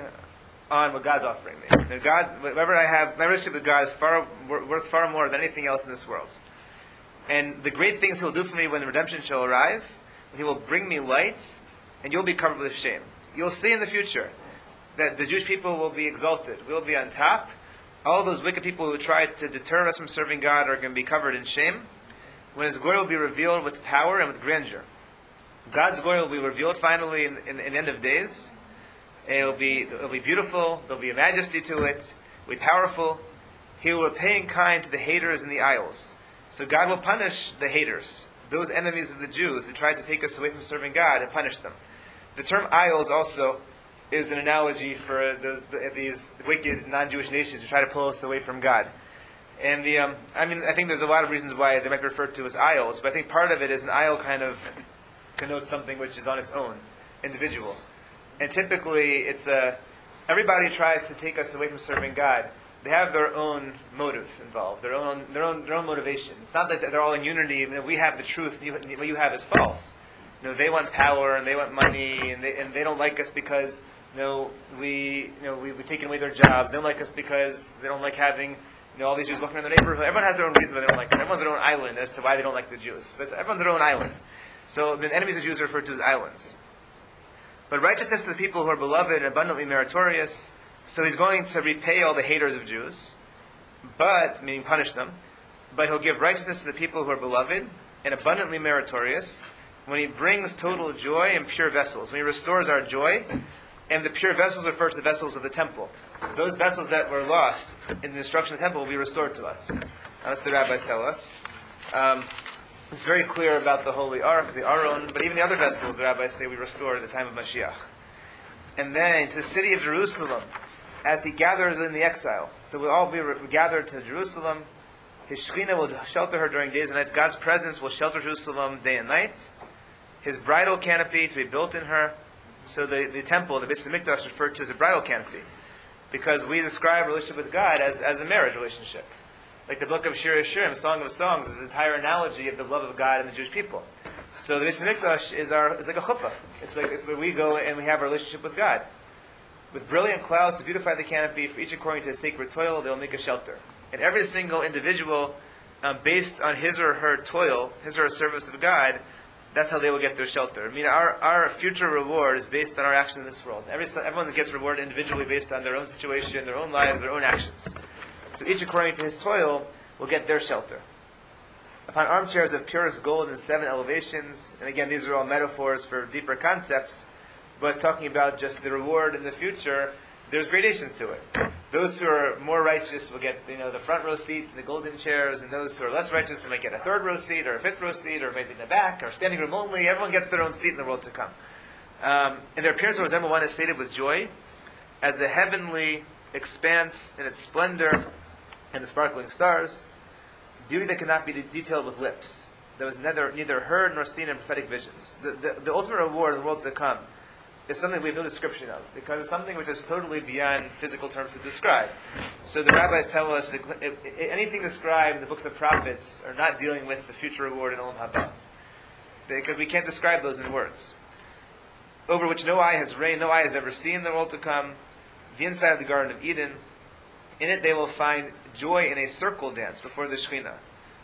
on what God's offering me. That God, whatever I have, my relationship with God is far worth far more than anything else in this world. And the great things He'll do for me when the redemption shall arrive, He will bring me light, and you'll be covered with shame. You'll see in the future that the Jewish people will be exalted. We'll be on top. All those wicked people who tried to deter us from serving God are going to be covered in shame, when His glory will be revealed with power and with grandeur. God's glory will be revealed finally in, in, in the end of days. It will be, it will be beautiful. There will be a majesty to it. It will be powerful. He will repay in kind to the haters in the isles. So God will punish the haters, those enemies of the Jews who tried to take us away from serving God, and punish them. The term isles also is an analogy for those, these wicked non-Jewish nations who try to pull us away from God. And the, um, I mean, I think there's a lot of reasons why they might be referred to as isles, but I think part of it is an isle kind of connotes something which is on its own, individual. And typically, it's a, everybody tries to take us away from serving God. They have their own motive involved, their own, their own, their own motivation. It's not that they're all in unity. You know, we have the truth. You, what you have is false. You know, they want power and they want money, and they and they don't like us because you know we you know we, we've taken away their jobs. They don't like us because they don't like having you know all these Jews walking around their neighborhood. Everyone has their own reason why they don't like them. Everyone's their own island as to why they don't like the Jews. But everyone's their own island. So the enemies of Jews are referred to as islands. But righteousness to the people who are beloved and abundantly meritorious. So He's going to repay all the haters of Jews, but, meaning punish them, but He'll give righteousness to the people who are beloved and abundantly meritorious when He brings total joy and pure vessels, when He restores our joy, and the pure vessels refer to the vessels of the temple. Those vessels that were lost in the destruction of the temple will be restored to us. That's what the rabbis tell us. Um, it's very clear about the Holy Ark, the Aron, but even the other vessels, the rabbis say, we restore at the time of Mashiach. And then to the city of Jerusalem, as He gathers in the exile. So we'll all be re- gathered to Jerusalem. His Shekhinah will shelter her during days and nights. God's presence will shelter Jerusalem day and night. His bridal canopy to be built in her. So the, the temple, the Beis HaMikdash, is referred to as a bridal canopy. Because we describe relationship with God as, as a marriage relationship. Like the book of Shir Yeshirim, Song of Songs, is an entire analogy of the love of God and the Jewish people. So the Beis HaMikdash is, our, is like a chuppah. It's like it's where we go and we have our relationship with God. With brilliant clouds to beautify the canopy, for each according to his sacred toil, they will make a shelter. And every single individual, um, based on his or her toil, his or her service of God, that's how they will get their shelter. I mean, our, our future reward is based on our actions in this world. Every, everyone gets rewarded individually based on their own situation, their own lives, their own actions. So each according to his toil will get their shelter. Upon armchairs of purest gold in seven elevations, and again, these are all metaphors for deeper concepts, but it's talking about just the reward in the future. There's gradations to it. Those who are more righteous will get, you know, the front row seats and the golden chairs, and those who are less righteous might get a third row seat or a fifth row seat, or maybe in the back, or standing room only. Everyone gets their own seat in the world to come. Um, and their appearance will resemble one is sated with joy, as the heavenly expanse in its splendor and the sparkling stars, beauty that cannot be de- detailed with lips, that was neither neither heard nor seen in prophetic visions. The, the, the ultimate reward in the world to come is something we have no description of, because it's something which is totally beyond physical terms to describe. So the rabbis tell us that if, if anything described in the books of prophets are not dealing with the future reward in Olam Haba, because we can't describe those in words. Over which no eye has reigned, no eye has ever seen the world to come, the inside of the Garden of Eden. In it they will find joy in a circle dance before the Shekhinah.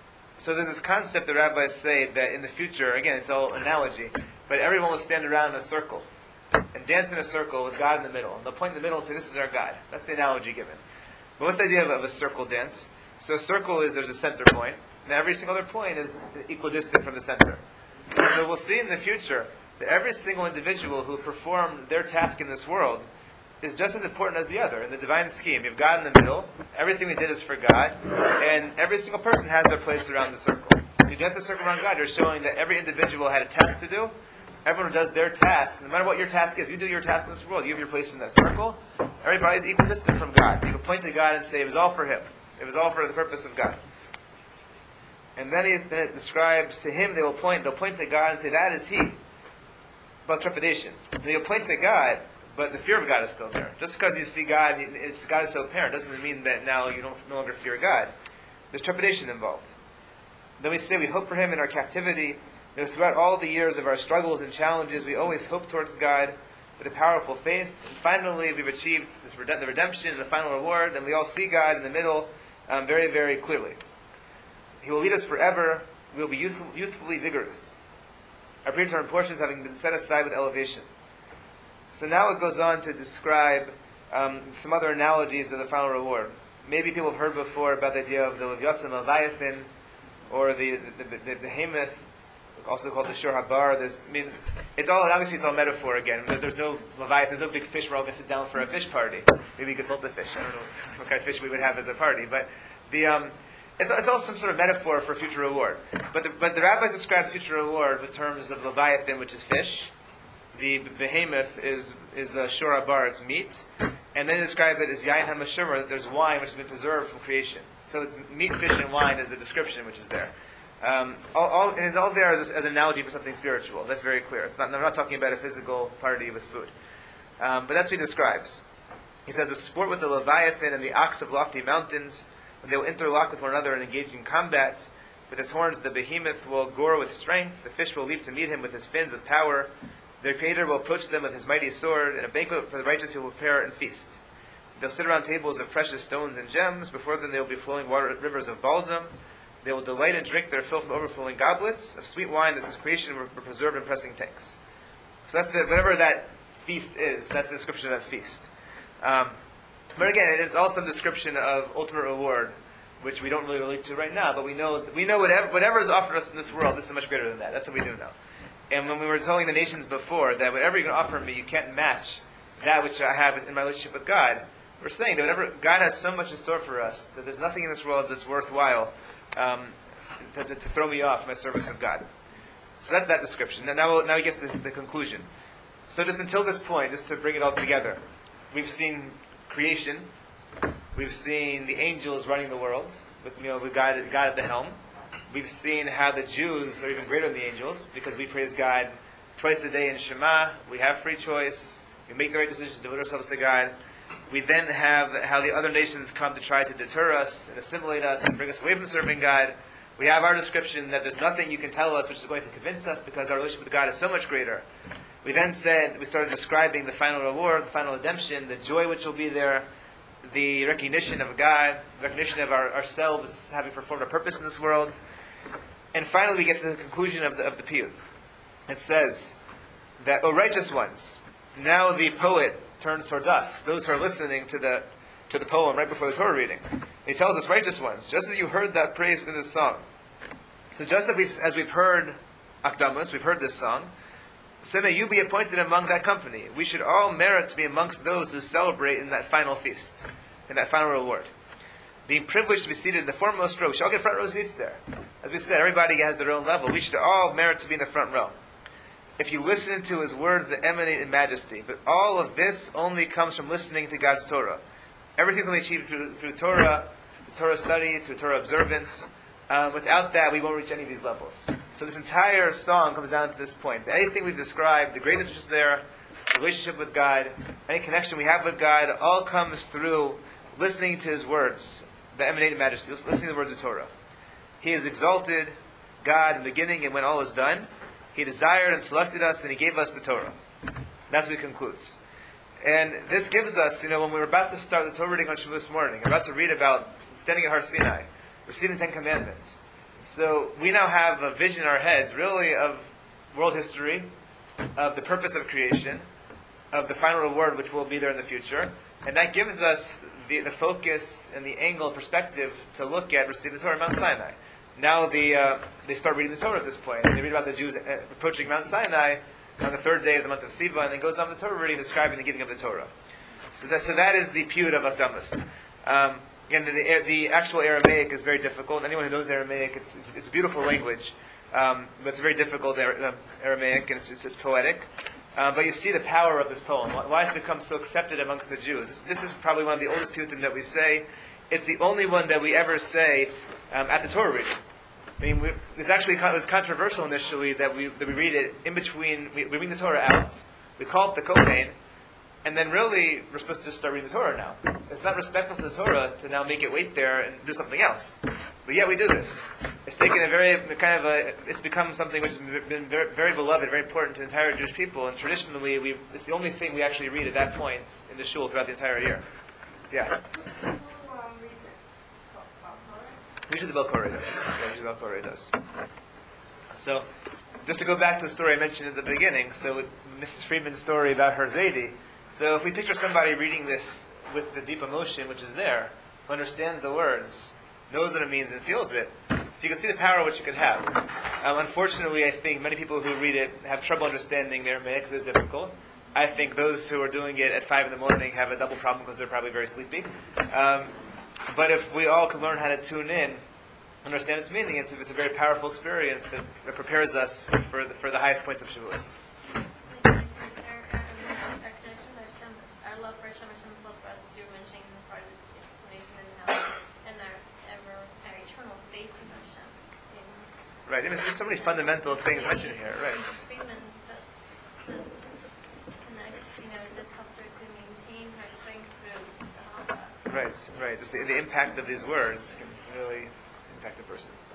So there's this concept the rabbis say that in the future, again, it's all analogy, but everyone will stand around in a circle and dance in a circle with God in the middle. And they'll point in the middle and say, this is our God. That's the analogy given. But what's the idea of, of a circle dance? So a circle is there's a center point, and every single other point is equidistant from the center. So we'll see in the future that every single individual who performed their task in this world is just as important as the other in the divine scheme. You have God in the middle, everything we did is for God, and every single person has their place around the circle. So you dance a circle around God, you're showing that every individual had a task to do. Everyone who does their task, no matter what your task is, you do your task in this world, you have your place in that circle. Everybody is equidistant from God. You can point to God and say, it was all for Him. It was all for the purpose of God. And then, he, then it describes, to Him they will point, they'll point to God and say, that is He. About trepidation. And you'll point to God, but the fear of God is still there. Just because you see God, it's, God is so apparent, doesn't mean that now you don't no longer fear God. There's trepidation involved. Then we say we hope for Him in our captivity. You know, throughout all the years of our struggles and challenges, we always hope towards God with a powerful faith. And finally, we've achieved this rede- the redemption and the final reward, and we all see God in the middle um, very, very clearly. He will lead us forever. We will be youthful, youthfully vigorous. Our predetermined portions having been set aside with elevation. So now it goes on to describe um, some other analogies of the final reward. Maybe people have heard before about the idea of the Leviathan, Leviathan, or the the, the, the, the Behemoth, also called the Shur Habar. There's, I mean, it's all obviously it's all metaphor again. There's no Leviathan, there's no big fish. We're all going to sit down for a fish party. Maybe gefilte fish. I don't know what kind of fish we would have as a party, but the um, it's, it's all some sort of metaphor for future reward. But the, but the rabbis describe future reward with terms of Leviathan, which is fish. The Behemoth is is a Shur Habar, it's meat, and then they describe it as Yain HaMashumar, that there's wine which has been preserved from creation. So it's meat, fish, and wine is the description which is there. Um, all, all, and it's all there as, as an analogy for something spiritual. That's very clear. It's not, I'm not talking about a physical party with food. Um, but that's what he describes. He says, the sport with the Leviathan and the ox of lofty mountains, when they will interlock with one another and engage in combat. With his horns the behemoth will gore with strength, the fish will leap to meet him with his fins with power. Their creator will approach them with his mighty sword, and a banquet for the righteous he will prepare and feast. They'll sit around tables of precious stones and gems. Before them there will be flowing water, rivers of balsam. They will delight and drink their fill from overflowing goblets of sweet wine that since creation were preserved in pressing tanks. So that's the, whatever that feast is, that's the description of that feast. Um, but again, it's also a description of ultimate reward, which we don't really relate to right now, but we know we know whatever, whatever is offered us in this world, this is much greater than that. That's what we do know. And when we were telling the nations before that whatever you can offer me, you can't match that which I have in my relationship with God, we're saying that whatever God has so much in store for us, that there's nothing in this world that's worthwhile um, to, to, to throw me off my service of God. So that's that description. Now, now, now he gets to the, the conclusion. So just until this point, just to bring it all together, we've seen creation, we've seen the angels running the world, with you know with God, God at the helm. We've seen how the Jews are even greater than the angels because we praise God twice a day in Shema. We have free choice. We make the right decisions to devote ourselves to God. We then have how the other nations come to try to deter us and assimilate us and bring us away from serving God. We have our description that there's nothing you can tell us which is going to convince us because our relationship with God is so much greater. We then said, we started describing the final reward, the final redemption, the joy which will be there, the recognition of God, recognition of our, ourselves having performed our purpose in this world. And finally we get to the conclusion of the, of the piyut. It says that, O righteous ones, now the poet turns towards us, those who are listening to the to the poem right before the Torah reading. He tells us, righteous ones, just as you heard that praise within this song. So just as we've, as we've heard Akdamus, we've heard this song, so may you be appointed among that company. We should all merit to be amongst those who celebrate in that final feast, in that final reward. Being privileged to be seated in the foremost row. We should all get front row seats there. As we said, everybody has their own level. We should all merit to be in the front row. If you listen to his words that emanate in majesty. But all of this only comes from listening to God's Torah. Everything's only achieved through, through Torah, through Torah study, through Torah observance. Um, without that, we won't reach any of these levels. So this entire song comes down to this point. Anything we've described, the greatness which is there, the relationship with God, any connection we have with God, all comes through listening to his words that emanate in majesty, listening to the words of Torah. He has exalted God in the beginning, and when all is done, He desired and selected us, and He gave us the Torah. That's what He concludes. And this gives us, you know, when we were about to start the Torah reading on Shavuos morning, we're about to read about standing at Har Sinai, receiving the Ten Commandments. So we now have a vision in our heads, really, of world history, of the purpose of creation, of the final reward, which will be there in the future, and that gives us the, the focus and the angle, perspective to look at receiving the Torah on Mount Sinai. Now the uh, they start reading the Torah at this point, and they read about the Jews uh, approaching Mount Sinai on the third day of the month of Sivan, and then goes on the Torah reading, describing the giving of the Torah. So that so that is the piyut of Akdamas. Um, and the, the the actual Aramaic is very difficult. Anyone who knows Aramaic, it's it's, it's a beautiful language, um, but it's very difficult Ar- Aramaic, and it's, it's, it's poetic. Uh, but you see the power of this poem. Why it's become so accepted amongst the Jews. This, this is probably one of the oldest piyutim that we say. It's the only one that we ever say um, at the Torah reading. I mean, we, it's actually it was controversial initially that we that we read it in between. We, we read the Torah out. We call it the Kohen, and then really we're supposed to just start reading the Torah now. It's not respectful to the Torah to now make it wait there and do something else. But yet we do this. It's taken a very kind of a. It's become something which has been very, very beloved, very important to the entire Jewish people. And traditionally, we it's the only thing we actually read at that point in the shul throughout the entire year. Yeah. Who um, reads it? Bob- Bob Miller? Usually the Belkoreh does. Yeah, usually the Belkoreh does. So, just to go back to the story I mentioned at the beginning, so with Missus Friedman's story about her Zaidi, so if we picture somebody reading this with the deep emotion which is there, who understands the words, knows what it means and feels it, so you can see the power which it could have. Um, unfortunately, I think many people who read it have trouble understanding the Aramaic because it's difficult. I think those who are doing it at five in the morning have a double problem because they're probably very sleepy. Um, But if we all can learn how to tune in, understand its meaning, it's, it's a very powerful experience that, that prepares us for the, for the highest points of Shavuos. Our love for Hashem, Hashem's love for us, as you were mentioning in the part of the explanation, and how, and our ever, our eternal faith in Hashem. In Right, there's, there's so many fundamental things mentioned here, right? Freeman, that this connects, you know, this helps her to maintain her strength through the Holocaust. Right, right. Just the, the impact of these words can really impact a person.